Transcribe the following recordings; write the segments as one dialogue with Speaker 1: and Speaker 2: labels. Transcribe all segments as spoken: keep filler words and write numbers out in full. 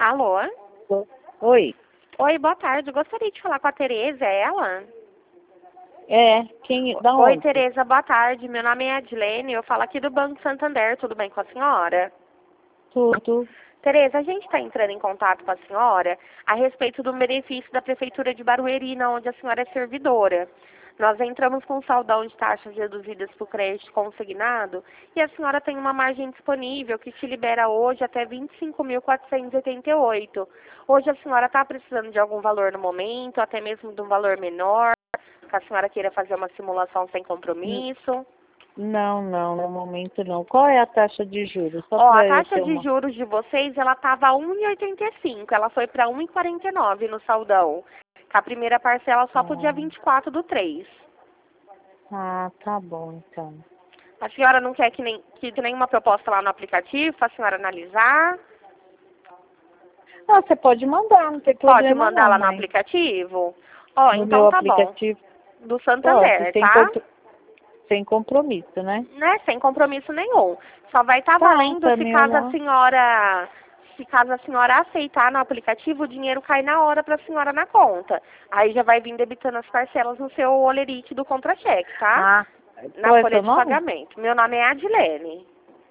Speaker 1: Alô?
Speaker 2: Oi.
Speaker 1: Oi, boa tarde. Gostaria de falar com a Tereza, é ela?
Speaker 2: É, quem, da
Speaker 1: Oi,
Speaker 2: onde?
Speaker 1: Tereza, boa tarde. Meu nome é Adilene, eu falo aqui do Banco Santander. Tudo bem com a senhora?
Speaker 2: Tudo.
Speaker 1: Tereza, a gente está entrando em contato com a senhora a respeito do benefício da Prefeitura de Barueri, onde a senhora é servidora. Nós entramos com um saldão de taxas reduzidas para o crédito consignado e a senhora tem uma margem disponível que te libera hoje até vinte e cinco mil quatrocentos e oitenta e oito. Hoje a senhora está precisando de algum valor no momento, até mesmo de um valor menor, que a senhora queira fazer uma simulação sem compromisso?
Speaker 2: Não, não, no momento não. Qual é a taxa de juros? Só
Speaker 1: Ó, a
Speaker 2: para eu
Speaker 1: taxa
Speaker 2: ter
Speaker 1: de
Speaker 2: uma...
Speaker 1: juros de vocês, ela estava um vírgula oitenta e cinco, ela foi para um vírgula quarenta e nove no saldão. A primeira parcela só para o dia vinte e quatro do três.
Speaker 2: Ah, tá bom, então.
Speaker 1: A senhora não quer que, nem, que nenhuma proposta lá no aplicativo para a senhora analisar?
Speaker 2: Ah, você pode mandar, não tem
Speaker 1: Pode
Speaker 2: problema
Speaker 1: mandar
Speaker 2: não,
Speaker 1: lá no
Speaker 2: mãe.
Speaker 1: aplicativo? Ó,
Speaker 2: No
Speaker 1: então
Speaker 2: meu
Speaker 1: tá bom.
Speaker 2: aplicativo,
Speaker 1: Do
Speaker 2: pode,
Speaker 1: Santander,
Speaker 2: sem,
Speaker 1: tá?
Speaker 2: compro... sem compromisso, né?
Speaker 1: Né? Sem compromisso nenhum. Só vai estar
Speaker 2: Tá,
Speaker 1: valendo se
Speaker 2: também
Speaker 1: caso a
Speaker 2: ela...
Speaker 1: senhora... Se caso a senhora aceitar no aplicativo, o dinheiro cai na hora para a senhora na conta. Aí já vai vir debitando as parcelas no seu olerite do contra-cheque, tá?
Speaker 2: Ah,
Speaker 1: Na
Speaker 2: qual é
Speaker 1: folha
Speaker 2: seu
Speaker 1: de
Speaker 2: nome?
Speaker 1: pagamento. Meu nome é Adilene.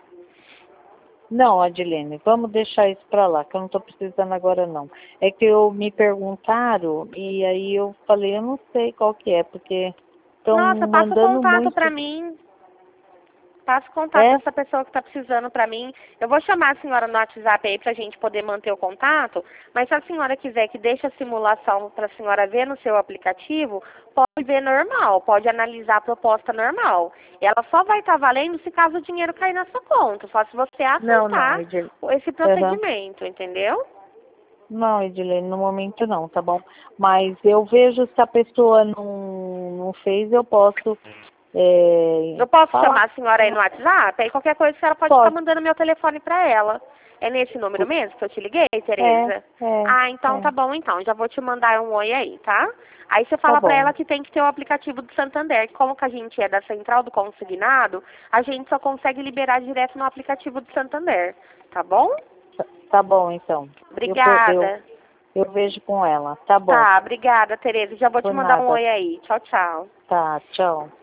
Speaker 2: Não, Adilene, vamos deixar isso para lá, que eu não estou precisando agora não. É que eu me perguntaram e aí eu falei, eu não sei qual que é, porque estão
Speaker 1: Nossa, passa o
Speaker 2: mandando
Speaker 1: contato
Speaker 2: muito.
Speaker 1: para mim. Passa o contato
Speaker 2: É?
Speaker 1: dessa pessoa que está precisando para mim. Eu vou chamar a senhora no WhatsApp aí para a gente poder manter o contato, mas se a senhora quiser que deixe a simulação para a senhora ver no seu aplicativo, pode ver normal, pode analisar a proposta normal. Ela só vai estar valendo se caso o dinheiro cair na sua conta, só se você
Speaker 2: Não, não,
Speaker 1: aceitar
Speaker 2: Edilene.
Speaker 1: esse
Speaker 2: Uhum.
Speaker 1: procedimento, entendeu?
Speaker 2: Não, Edilene, no momento não, tá bom? Mas eu vejo se a pessoa não, não fez, eu posso é,
Speaker 1: Eu posso
Speaker 2: falar.
Speaker 1: chamar a senhora aí no WhatsApp? Aí qualquer coisa a senhora pode estar
Speaker 2: Pode.
Speaker 1: mandando meu telefone para ela. É nesse número mesmo que eu te liguei,
Speaker 2: É,
Speaker 1: Tereza?
Speaker 2: é,
Speaker 1: Ah, então tá
Speaker 2: é.
Speaker 1: bom então. Já vou te mandar um oi aí, tá? Aí você
Speaker 2: Tá
Speaker 1: fala pra
Speaker 2: bom.
Speaker 1: ela que tem que ter o aplicativo do Santander. Que como que a gente é da central do consignado, a gente só consegue liberar direto no aplicativo do Santander. Tá bom?
Speaker 2: Tá, tá bom, então. Eu, per- eu,
Speaker 1: Obrigada.
Speaker 2: eu vejo com ela. Tá bom.
Speaker 1: Tá, obrigada, Tereza. Já vou te
Speaker 2: Por
Speaker 1: mandar um
Speaker 2: nada.
Speaker 1: oi aí. Tchau, tchau.
Speaker 2: Tá, tchau.